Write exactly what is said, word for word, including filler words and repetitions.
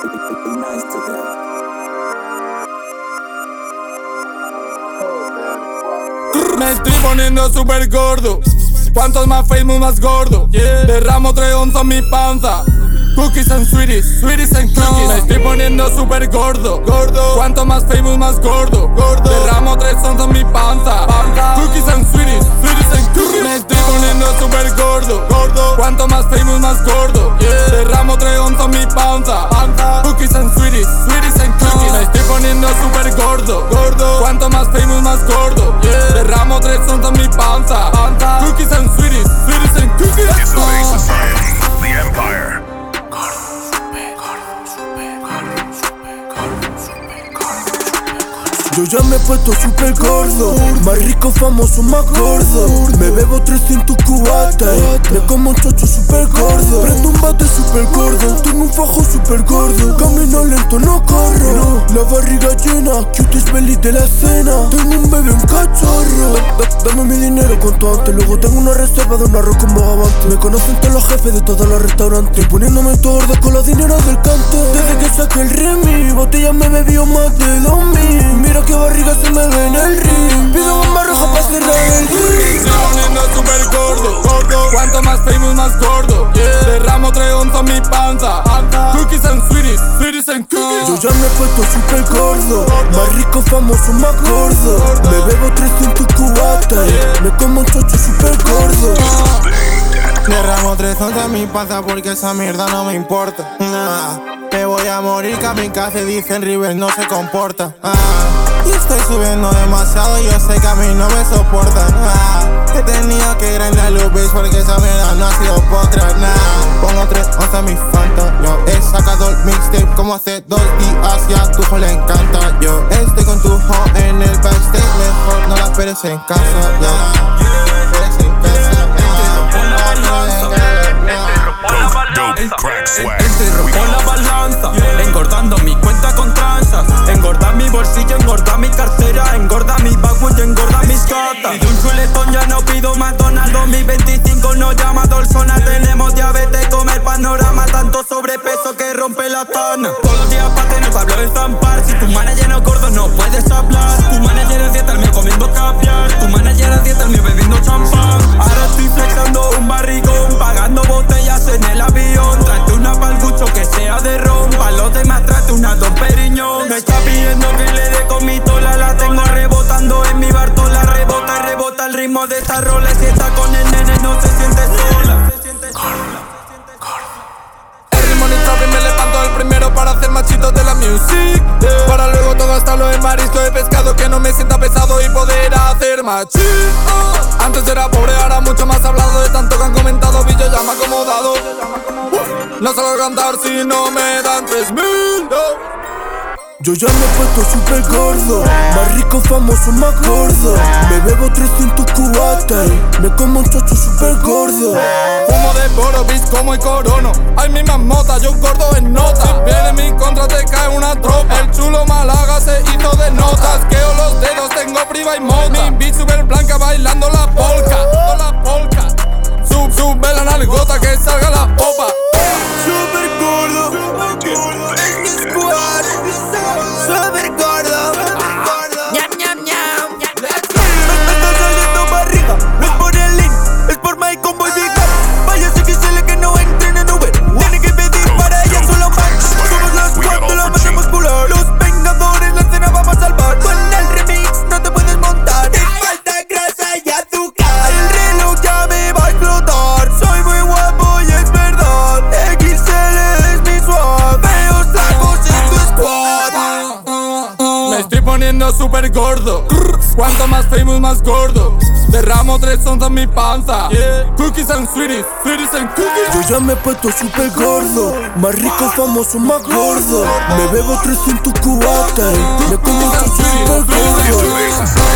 Be nice to them. Me estoy poniendo super gordo. Cuantos más famous más gordo. Yeah. Derramo tres onzas en mi panza. Cookies and sweeties, sweeties and cookies. Me estoy poniendo super gordo, gordo. Cuanto más famous más gordo, gordo. Derramo tres onzas en mi panza, panza. Cookies and sweeties, sweeties and cookies. Me estoy poniendo super gordo, gordo. Cuanto más famous más gordo. Yeah. Derramo tres onzas en mi panza, panza. Cookies and sweeties, sweeties and cookies. Me estoy poniendo super gordo, gordo. Cuanto más famous más gordo. Yeah. Derramo tres onzas en mi panza, panza. Cookies and sweeties, sweeties and cookies. Disobey society, the empire. Yo ya me he puesto super gordo, más rico, famoso, más gordo. Me bebo trescientos cubatas, me como un chocho super gordo. Prendo un bate super gordo, tengo un fajo super gordo. Camino lento, no corro, la barriga llena, cuties belly de la cena. Tengo un bebé, un cachorro. Da, da, dame mi dinero cuanto antes, luego tengo una reserva de un arroz con bogavante. Me conocen todos los jefes de todos los restaurantes, estoy poniéndome todo con los dineros del cante. Desde que saqué el remi, botella me bebió más de dos mil. Mira que barriga se me ve en el ring. Pido bomba roja pa' cerrar el ring. Estoy poniendo super gordo, gordo. Cuanto más famous más gordo. Yeah. Derramo tres onzas en mi panza, panza. Cookies and sweeties, sweeties and cookies. Yo ya me he puesto super gordo, más rico, famoso, más gordo. Me bebo trescientos cubatas, me como un chocho super gordo. Derramo tres onzas en mi panza porque esa mierda no me importa. Nah. Me voy a morir, kamikaze, dicen River no se comporta. Ah. Y estoy subiendo demasiado, yo sé que a mí no me soportan. Ah. He tenido que grindar los beats porque esa mierda no ha sido potra. Nah. Pongo tres onzas en mi Fanta. Yo he sacado el mixtape como hace dos días y a tu jo le encanta. Yo estoy con tu jo en el backstage, mejor no la esperes en casa. Yeah. Este rompo la balanza, engordando mi cuenta con tranzas. Engorda mi bolsillo, engorda mi cartera, engorda mi bagu y engorda mis gatas. Y de un chuletón ya no pido McDonald's. Dos mil veinticinco no llama Dolzona. Tenemos diabetes, comer panorama. Tanto sobrepeso que rompe la tana. Todos los días pa' tener Pablo de zampar. Si tu manager no es gordo no puedes hablar. Tu manager es dieta, el mío comiendo caviar. Tu manager es dieta, el mío bebiendo champán. Ahora estoy flexando un barrigón, pagando botellas en el avión. Tráete una palgucho que sea de ron, pa' los demás tráete una Don Periñón. Me está pidiendo que le dé con mi tola, la tengo rebotando en mi bartola. Rebota y rebota el ritmo de esta rola. Si está con el nene no se siente sola. El ritmo ni top y me levanto el primero para hacer machitos de la music. Yeah. Para luego todo gastarlo en marisco de pescado, que no me sienta pesado y poder hacer machín. Oh. Antes era pobre, ahora mucho más hablado. De tanto que han comentado, Billo ya me ha acomodado. Uh. No salgo a cantar si no me dan tres mil. No. Yo ya me he puesto super gordo, más rico, famoso, más gordo. Me bebo trescientos cubatas, me como un chocho super gordo. Fumo de boro, bis como y corono. Hay mi mamota, yo gordo en nota. Si viene en mi contra te cae una tropa. El chulo Málaga se hizo de notas. Queo los dedos, tengo priva y mota. Mi bitch super blanca bailando la polka, la polka. Sub, sube la nalgota que salga la popa. Super gordo, en mi squad. Super gordo, ñam, ñam, ñam. Me está saliendo barriga, no es por el link, es por my combo y big bang. Vaya, sé que se le que no entren en Uber. Tiene que pedir para ella solo man. Somos los cuatro, la más muscular. Los vengadores, la escena vamos a salvar. Con el remix no te puedes montar. Te falta grasa y azúcar. El reloj ya me va a explotar. Soy muy guapo y es verdad. X L es mi swag. Feos tragos en tu squad. Me estoy poniendo super gordo. Cuanto más famous más gordo. Derramo tres onzas en mi panza. Yeah. Cookies and sweeties, sweeties and cookies. Yo ya me he puesto super gordo, más rico, famoso, más gordo. Me bebo trescientos cubatas, me como un chocho super gordo.